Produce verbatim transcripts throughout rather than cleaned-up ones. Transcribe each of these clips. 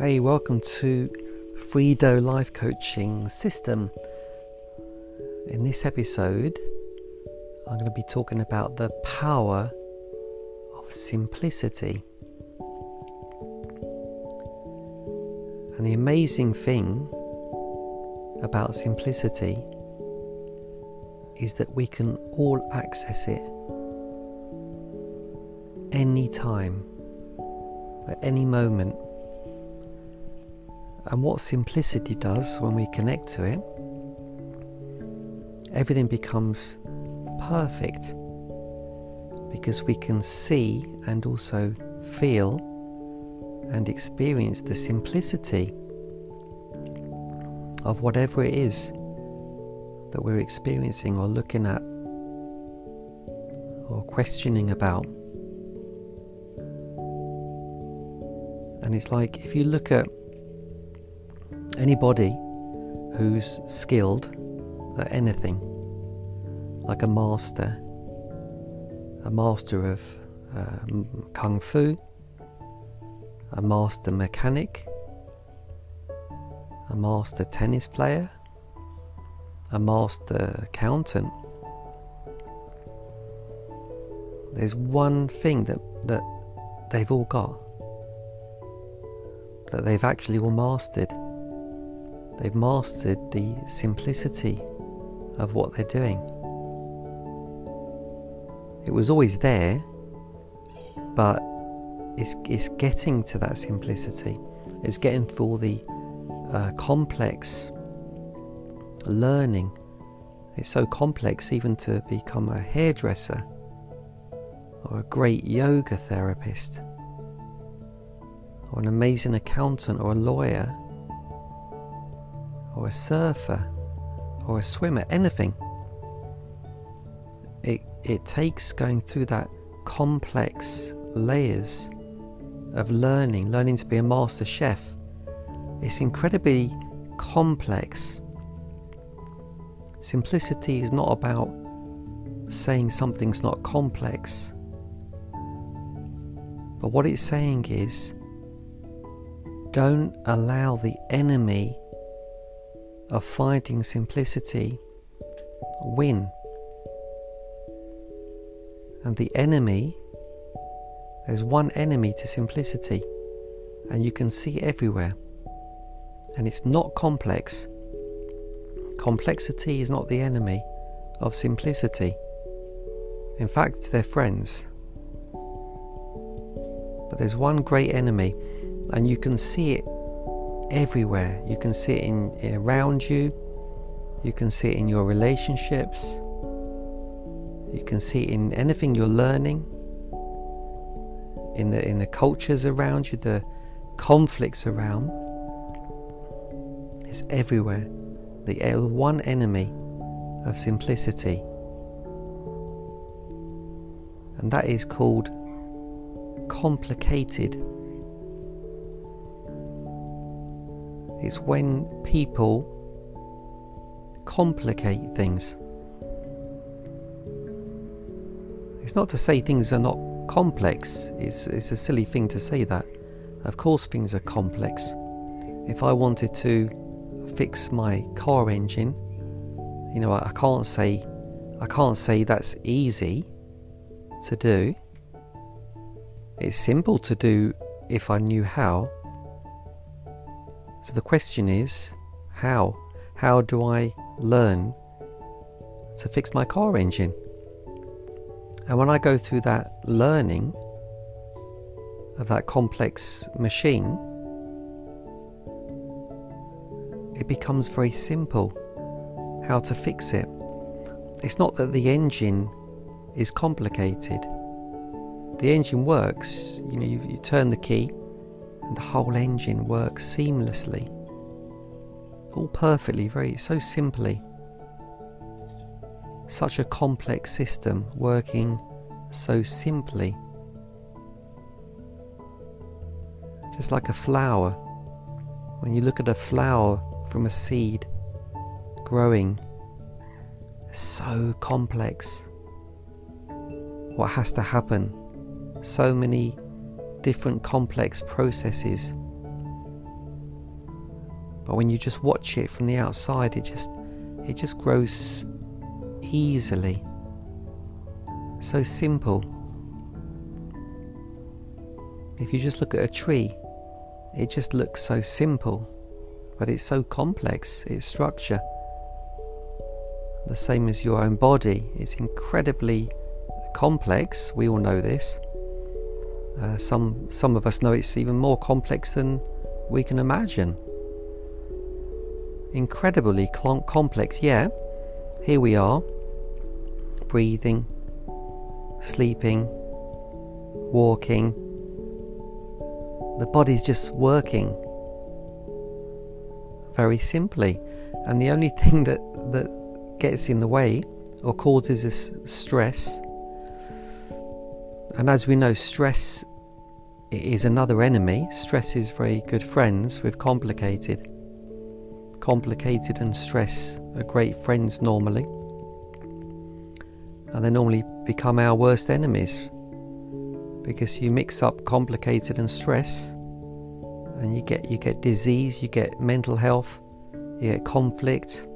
Hey, welcome to Fredo Life Coaching System. In this episode, I'm going to be talking about the power of simplicity. And the amazing thing about simplicity is that we can all access it anytime, at any moment. And what simplicity does when we connect to it, everything becomes perfect because we can see and also feel and experience the simplicity of whatever it is that we're experiencing or looking at or questioning about. And it's like if you look at anybody who's skilled at anything, like a master, a master of uh, kung fu, a master mechanic, a master tennis player, a master accountant, there's one thing that, that they've all got, that they've actually all mastered. They've mastered the simplicity of what they're doing. It was always there, but it's, it's getting to that simplicity. It's getting through all the uh, complex learning. It's so complex even to become a hairdresser or a great yoga therapist or an amazing accountant or a lawyer or a surfer or a swimmer, anything. It it takes going through that complex layers of learning, learning to be a master chef. It's incredibly complex. Simplicity is not about saying something's not complex, but what it's saying is, don't allow the enemy of finding simplicity win. And the enemy, there's one enemy to simplicity, and you can see it everywhere, and it's not complex. Complexity is not the enemy of simplicity. In fact, they're friends. But there's one great enemy, and you can see it everywhere. You can see it in around you. You can see it in your relationships. You can see it in anything you're learning, in the in the cultures around you, the conflicts around. It's everywhere. The one enemy of simplicity, and that is called complicated. It's when people complicate things. It's not to say things are not complex. It's, it's a silly thing to say that. Of course things are complex. If I wanted to fix my car engine, you know, I, I can't say I can't say that's easy to do. It's simple to do if I knew how. So the question is, how? How do I learn to fix my car engine? And when I go through that learning of that complex machine, it becomes very simple how to fix it. It's not that the engine is complicated. The engine works, you know, you, you turn the key and the whole engine works seamlessly, all perfectly, very so simply. Such a complex system working so simply. Just like a flower. When you look at a flower from a seed growing, it's so complex. What has to happen? So many different complex processes But when you just watch it from the outside, it just it just grows easily. So simple. If you just look at a tree, it just looks so simple, but it's so complex, its structure. The same as your own body, it's incredibly complex. We all know this. Uh, some some of us know it's even more complex than we can imagine. Incredibly cl- complex. Yeah, here we are, breathing, sleeping, walking. The body's just working very simply, and the only thing that that gets in the way or causes us stress. And as we know, stress is another enemy. Stress is very good friends with complicated. Complicated and stress are great friends normally. And they normally become our worst enemies. Because you mix up complicated and stress, and you get you get disease, you get mental health, you get conflict.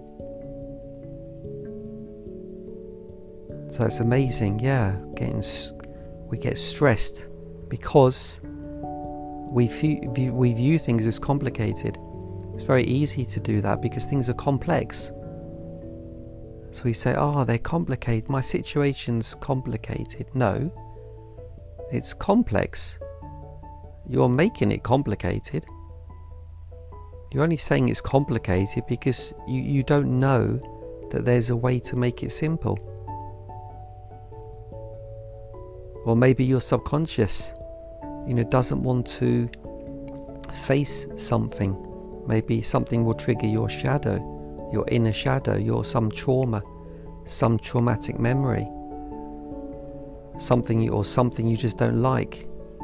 So it's amazing, yeah, getting we get stressed because we view, we view things as complicated. It's very easy to do that because things are complex. So we say, oh, they're complicated, my situation's complicated. No, it's complex. You're making it complicated. You're only saying it's complicated because you, you don't know that there's a way to make it simple. Or maybe your subconscious, you know, doesn't want to face something. Maybe something will trigger your shadow, your inner shadow, your some trauma, some traumatic memory, something or something you just don't like.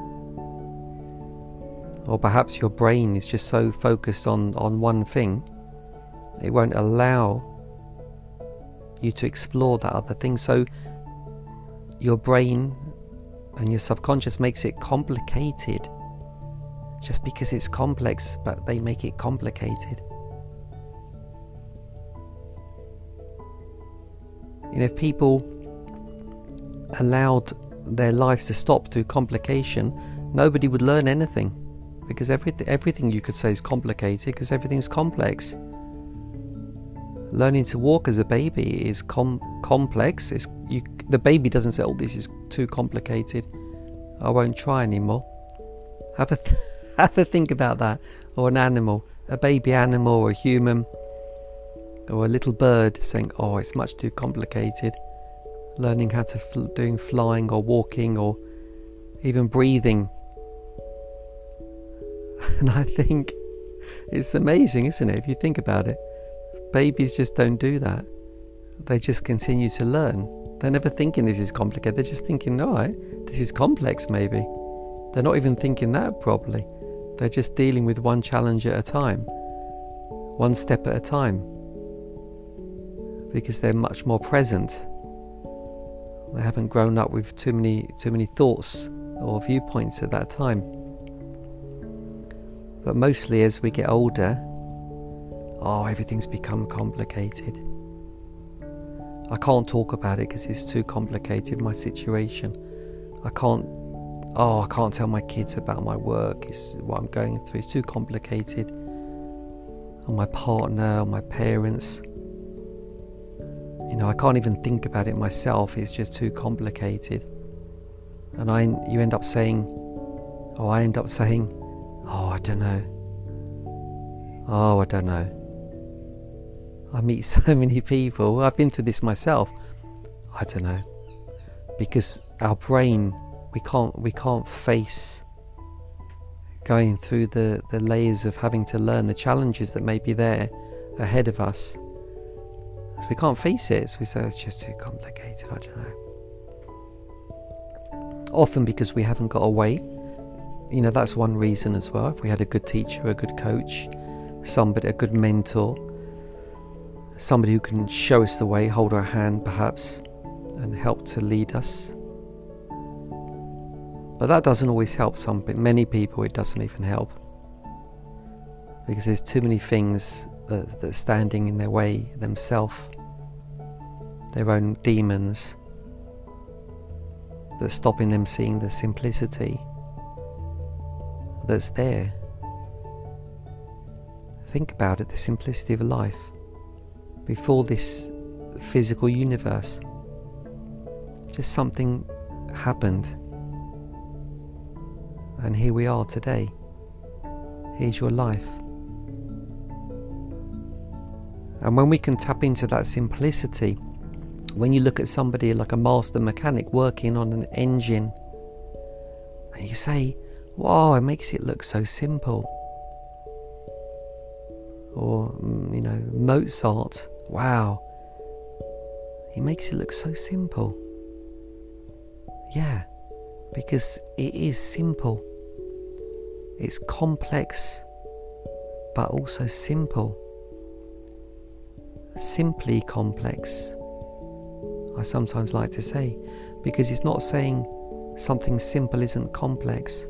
Or perhaps your brain is just so focused on, on one thing, it won't allow you to explore that other thing. So your brain and your subconscious makes it complicated just because it's complex, but they make it complicated. You know, if people allowed their lives to stop through complication, nobody would learn anything, because everything everything you could say is complicated because everything's complex. Learning to walk as a baby is com- complex. It's, you, the baby doesn't say, oh, this is too complicated, I won't try anymore. Have a, th- have a think about that. Or an animal, a baby animal or a human or a little bird saying, oh, it's much too complicated. Learning how to, fl- doing flying or walking or even breathing. And I think it's amazing, isn't it, if you think about it? Babies just don't do that. They just continue to learn. They're never thinking this is complicated. They're just thinking, all right, this is complex maybe. They're not even thinking that properly. They're just dealing with one challenge at a time, one step at a time, because they're much more present. They haven't grown up with too many too many thoughts or viewpoints at that time. But mostly as we get older, oh, everything's become complicated. I can't talk about it because it's too complicated, my situation. I can't, oh, I can't tell my kids about my work. It's what I'm going through. It's too complicated. Or my partner, or my parents. You know, I can't even think about it myself. It's just too complicated. And I, you end up saying, oh, I end up saying, oh, I don't know. Oh, I don't know. I meet so many people. I've been through this myself. I don't know. Because our brain, we can't we can't face going through the, the layers of having to learn the challenges that may be there ahead of us. So we can't face it. So we say it's just too complicated. I don't know. Often because we haven't got a way. You know, that's one reason as well. If we had a good teacher, a good coach, somebody, a good mentor, somebody who can show us the way, hold our hand perhaps, and help to lead us. But that doesn't always help some, but many people it doesn't even help. because there's too many things that, that are standing in their way themselves, their own demons, that's stopping them seeing the simplicity that's there. Think about it, the simplicity of life before this physical universe. Just something happened, and here we are today. Here's your life. And when we can tap into that simplicity, when you look at somebody like a master mechanic working on an engine, and you say, wow, it makes it look so simple. Or, you know, Mozart, wow, he makes it look so simple. Yeah, because it is simple. It's complex, but also simple. Simply complex, I sometimes like to say, because it's not saying something simple isn't complex.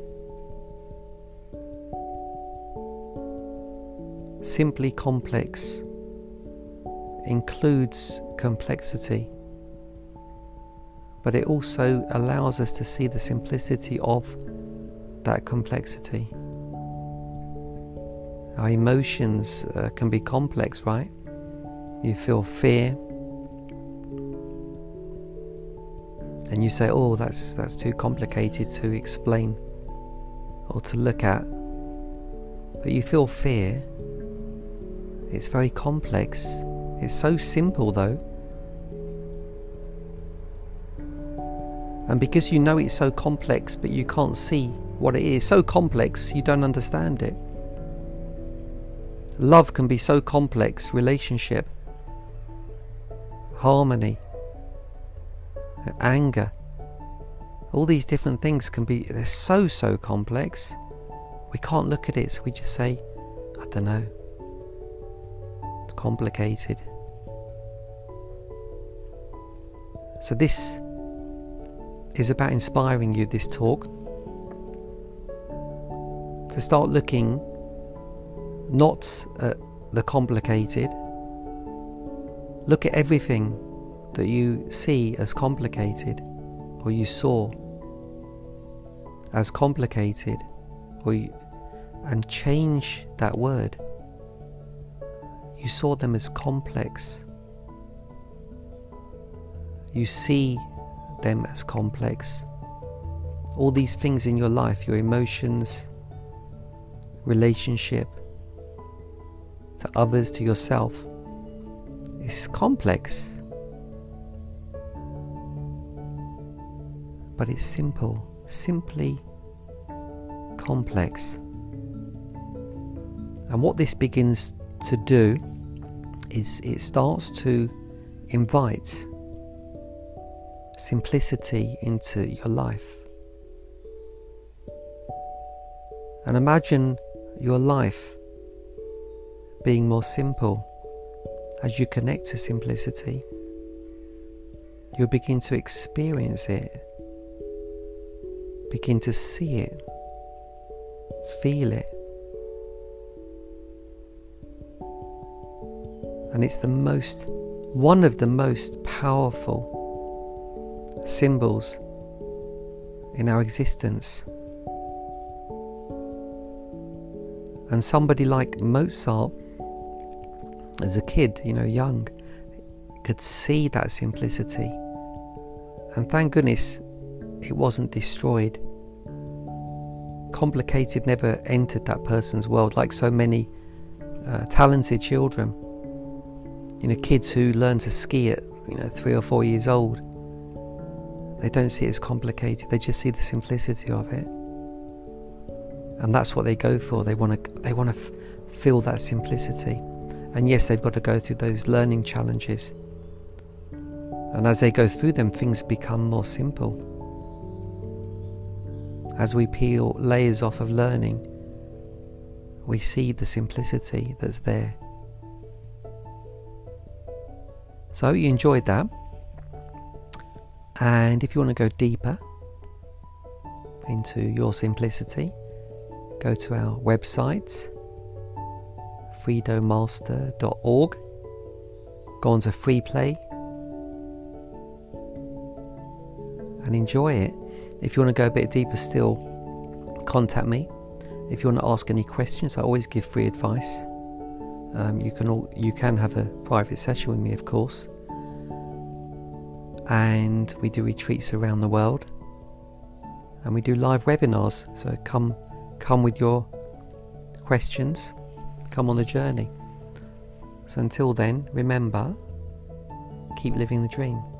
Simply complex includes complexity, but it also allows us to see the simplicity of that complexity. Our emotions uh, can be complex, right? You feel fear, and you say, oh, that's that's too complicated to explain or to look at. But you feel fear. It's very complex. It's so simple though. And because you know it's so complex, but you can't see what it is, so complex you don't understand it. Love can be so complex, relationship, harmony, anger, all these different things can be, they're so, so complex. We can't look at it, so we just say, I don't know. It's complicated. So this is about inspiring you, this talk, to start looking not at the complicated. Look at everything that you see as complicated, or you saw as complicated, or you, and change that word. You saw them as complex. You see them as complex. All these things in your life, your emotions, relationship to others, to yourself, is complex. But it's simple, simply complex. And what this begins to do is it starts to invite simplicity into your life. And imagine your life being more simple. As you connect to simplicity, you'll begin to experience it, begin to see it, feel it. And it's the most, one of the most powerful symbols in our existence. And somebody like Mozart, as a kid, you know, young, could see that simplicity. And thank goodness it wasn't destroyed. Complicated never entered that person's world, like so many uh, talented children. You know, kids who learn to ski at, you know, three or four years old, they don't see it as complicated. They just see the simplicity of it, and that's what they go for. They want to, they want to f- feel that simplicity. And yes, they've got to go through those learning challenges. And as they go through them, things become more simple. As we peel layers off of learning, we see the simplicity that's there. So I hope you enjoyed that. And if you want to go deeper into your simplicity, go to our website, freedomaster dot org. Go on to Free Play and enjoy it. If you want to go a bit deeper still, contact me. If you want to ask any questions, I always give free advice. Um, you can all, you can have a private session with me, of course. And we do retreats around the world, and we do live webinars. So come, come with your questions. Come on the journey. So until then, remember, keep living the dream.